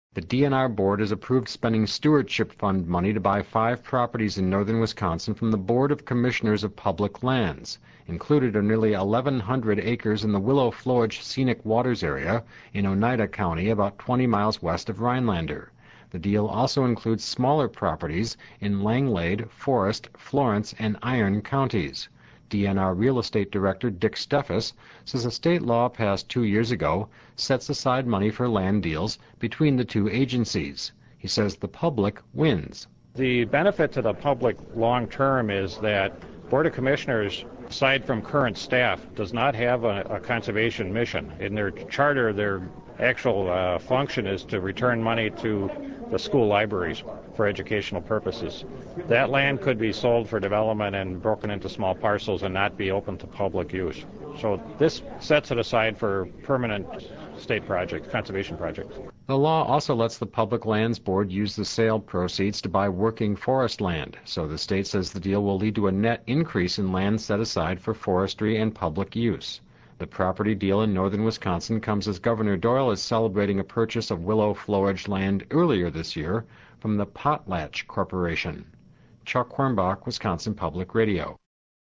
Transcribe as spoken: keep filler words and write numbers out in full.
The D N R board has approved spending stewardship fund money to buy five properties in northern Wisconsin from the Board of Commissioners of Public Lands. Included are nearly eleven hundred acres in the Willow Flowage Scenic Waters area in Oneida County, about twenty miles west of Rhinelander. The deal also includes smaller properties in Langlade, Forest, Florence, and Iron counties. D N R Real Estate Director Dick Steffes says a state law passed two years ago sets aside money for land deals between the two agencies. He says the public wins. The benefit to the public long term is that Board of Commissioners, aside from current staff, does not have a, a conservation mission. In their charter, their actual uh, function is to return money to the school libraries for educational purposes. That land could be sold for development and broken into small parcels and not be open to public use. So this sets it aside for permanent state projects, conservation projects. The law also lets the Public Lands Board use the sale proceeds to buy working forest land, so the state says the deal will lead to a net increase in land set aside for forestry and public use. The property deal in northern Wisconsin comes as Governor Doyle is celebrating a purchase of willow flowage land earlier this year from the Potlatch Corporation. Chuck Hornbach, Wisconsin Public Radio.